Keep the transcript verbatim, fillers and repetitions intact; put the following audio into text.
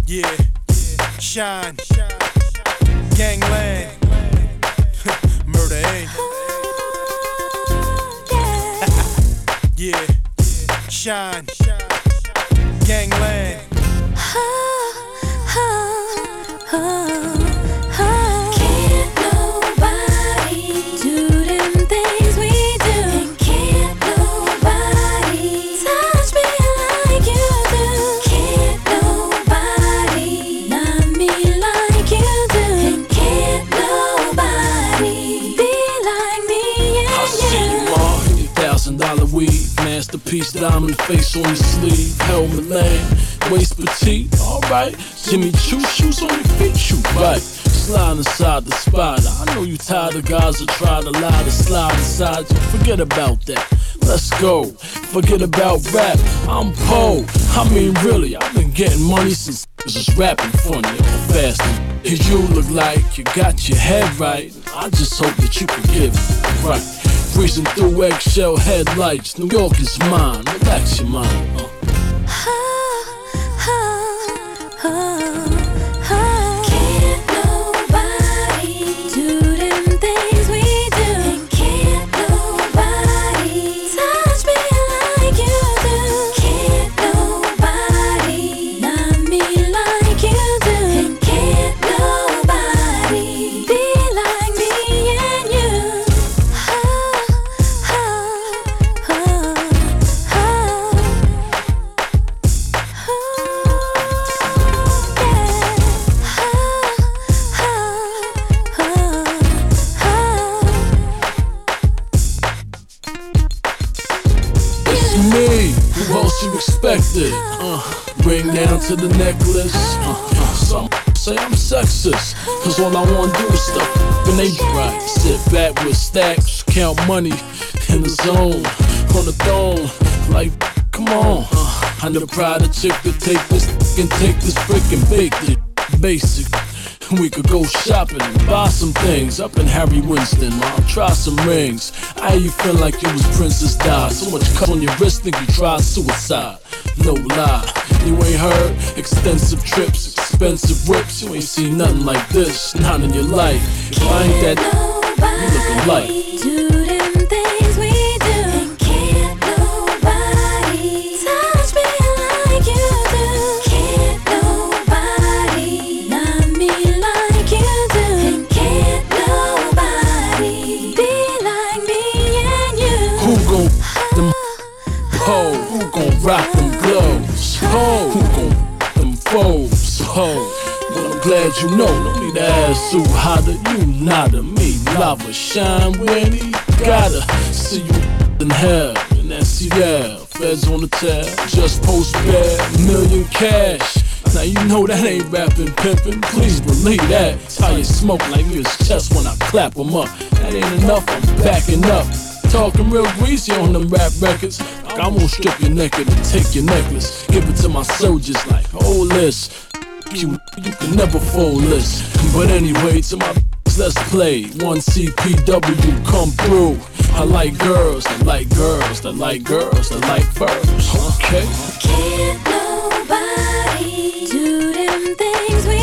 Yeah, Shine, Gangland, Murder Inc. Yeah, Shine, Gangland. Can't nobody do them things we do, and can't nobody touch me like you do. Can't nobody love me like you do, and can't nobody be like me. Yeah, I see you all in your thousand dollar weave, masterpiece, diamond face on your sleeve, helmet lane, waist petite, alright. Jimmy Choo shoes on your feet, shoot right. Slide inside the spot. I know you tired of guys that try to lie to slide inside you. Forget about that. Let's go. Forget about rap. I'm Poe. I mean, really, I've been getting money since just rapping funny or fast. Cause you look like you got your head right. I just hope that you can give it right. Breezing through eggshell headlights. New York is mine. Relax your mind. Uh. Can't nobody do them things we do, and can't nobody touch me like you do. Can't nobody love me like you do, and can't nobody be like me and you. Me, who else you expected? Uh, ring down to the necklace. Uh, some say I'm sexist, cause all I wanna do is stuff when they right. Sit back with stacks, count money in the zone, on the throne. Like, come on. Uh, I'm the pride of chick to take this and take this brick and bake it. Basic. We could go shopping and buy some things up in Harry Winston, Mom. Try some rings. I you feel like you was Princess Di. So much cut on your wrist, think you tried suicide. No lie, you ain't heard extensive trips, expensive whips. You ain't seen nothing like this, not in your life. If I ain't that, you look alike. Do them things we do, and can't nobody touch me like you do. Can't nobody love me like you do, and can't nobody be like me and you. Who gon' them ho? Who gon' rock them gloves? Ho! Who gon' them foes? Ho! Well, I'm glad you know. No need to ask who hotter. You nada. Me lava shine when he gotta see you in hell. And that's yeah. Feds on the tab. Just post bad. Million cash. Now you know that ain't rapping, pimpin'. Please believe that. How you smoke like me his chest when I clap him up. That ain't enough. I'm backing up. Talking real greasy on them rap records. Like I'm gonna strip your naked and take your necklace. Give it to my soldiers like, hold this. You, you can never fold this. But anyway, to my let's play. One C P W come through. I like girls, I like girls, I like girls, I like furs. Okay. Can't nobody do them things we